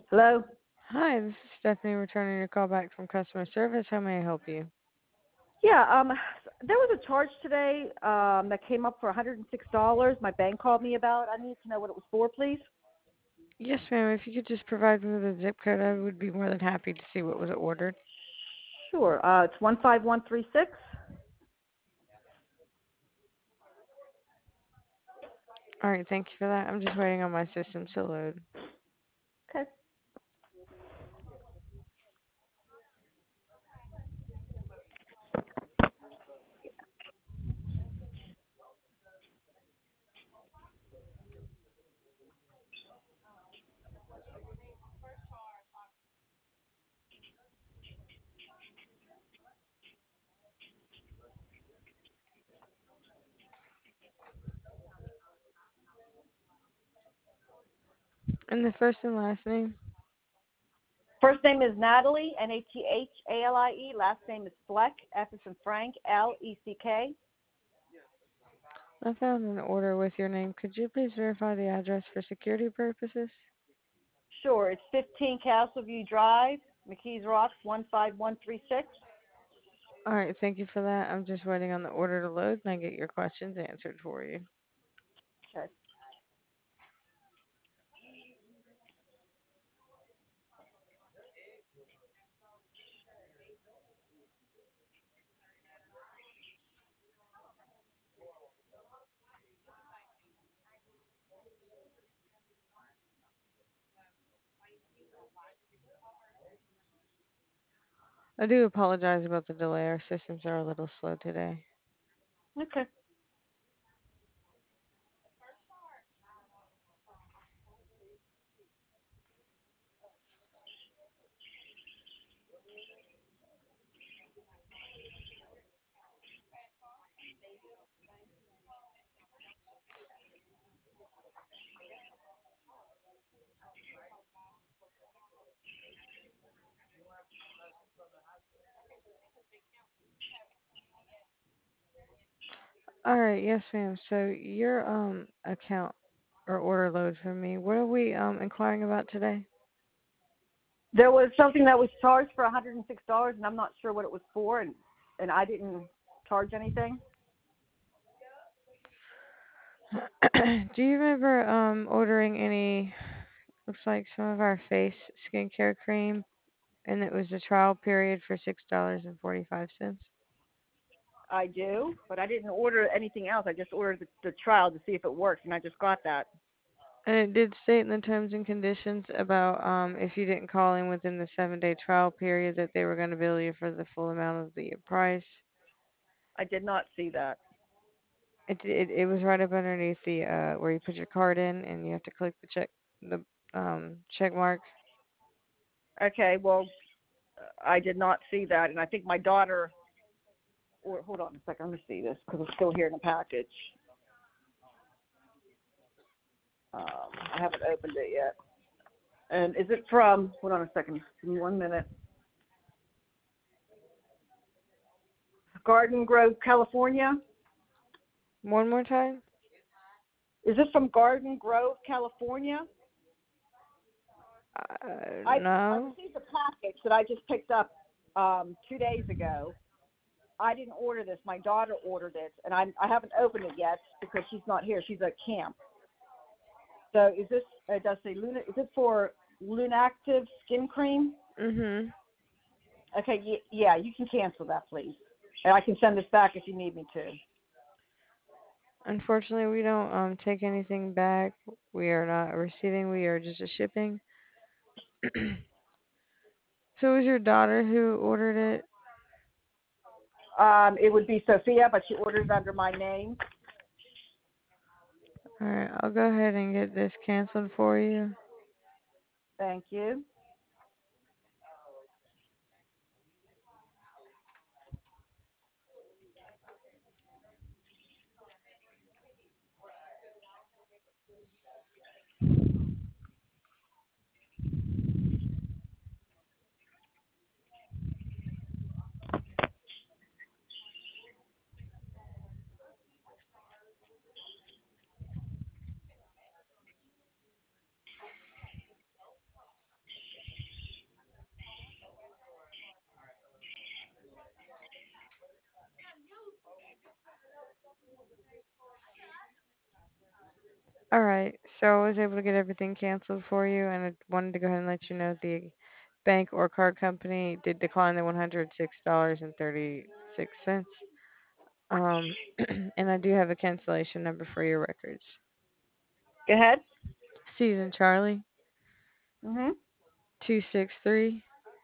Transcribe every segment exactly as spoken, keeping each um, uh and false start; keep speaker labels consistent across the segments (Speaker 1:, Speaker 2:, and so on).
Speaker 1: Hello?
Speaker 2: Hi, this is Stephanie returning your call back from customer service. How may I help you?
Speaker 1: Yeah, um, there was a charge today um, that came up for one hundred six dollars. My bank called me about. I need to know what it was for, please.
Speaker 2: Yes, ma'am. If you could just provide me with a zip code, I would be more than happy to see what was ordered.
Speaker 1: Sure. Uh, it's one five one three six.
Speaker 2: All right, thank you for that. I'm just waiting on my system to load.
Speaker 1: Okay.
Speaker 2: And the first and last name?
Speaker 1: First name is Natalie, N A T H A L I E. Last name is Fleck, F as in Frank, L E C K.
Speaker 2: I found an order with your name. Could you please verify the address for security purposes?
Speaker 1: Sure. It's fifteen Castleview Drive, McKees Rocks, one five one three six.
Speaker 2: All right, thank you for that. I'm just waiting on the order to load and I get your questions answered for you.
Speaker 1: Okay.
Speaker 2: I do apologize about the delay. Our systems are a little slow today.
Speaker 1: Okay.
Speaker 2: All right, yes, ma'am. So your um account or order load for me. What are we um inquiring about today?
Speaker 1: There was something that was charged for one hundred six dollars, and I'm not sure what it was for, and, and I didn't charge anything.
Speaker 2: Do you remember um ordering any? Looks like some of our face skincare cream, and it was a trial period for six dollars and forty five cents.
Speaker 1: I do, but I didn't order anything else. I just ordered the, the trial to see if it works, and I just got that.
Speaker 2: And it did state in the terms and conditions about um if you didn't call in within the seven day trial period that they were going to bill you for the full amount of the price.
Speaker 1: I did not see that.
Speaker 2: It it, it was right up underneath the uh where you put your card in, and you have to click the check the um check mark.
Speaker 1: Okay, well, I did not see that, and I think my daughter. Or hold on a second, let me see this because it's still here in the package. Um, I haven't opened it yet. And is it from? Hold on a second. Give me one minute. Garden Grove, California.
Speaker 2: One more time.
Speaker 1: Is it from Garden Grove, California?
Speaker 2: Uh,
Speaker 1: I I
Speaker 2: no.
Speaker 1: received a package that I just picked up um, two days ago. I didn't order this. My daughter ordered it, and I I haven't opened it yet because she's not here. She's at camp. So is this? It does say Luna. Is it for Lunactive skin cream?
Speaker 2: Mhm.
Speaker 1: Okay. Y- yeah, you can cancel that, please, and I can send this back if you need me to.
Speaker 2: Unfortunately, we don't um take anything back. We are not receiving. We are just a shipping. So it was your daughter who ordered it?
Speaker 1: Um, it would be Sophia, but she ordered it under my name.
Speaker 2: All right, I'll go ahead and get this canceled for you.
Speaker 1: Thank you.
Speaker 2: All right. So I was able to get everything canceled for you, and I wanted to go ahead and let you know the bank or card company did decline the one hundred six dollars and thirty six cents. Um, and I do have a cancellation number for your records.
Speaker 1: Go ahead.
Speaker 2: Season Charlie
Speaker 1: Mhm.
Speaker 2: two six three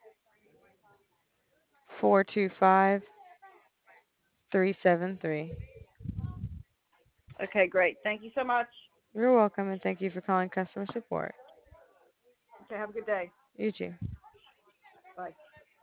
Speaker 2: four two five three seven three.
Speaker 1: Okay, great. Thank you so much.
Speaker 2: You're welcome, and thank you for calling customer support.
Speaker 1: Okay, have a good day.
Speaker 2: You too.
Speaker 1: Bye.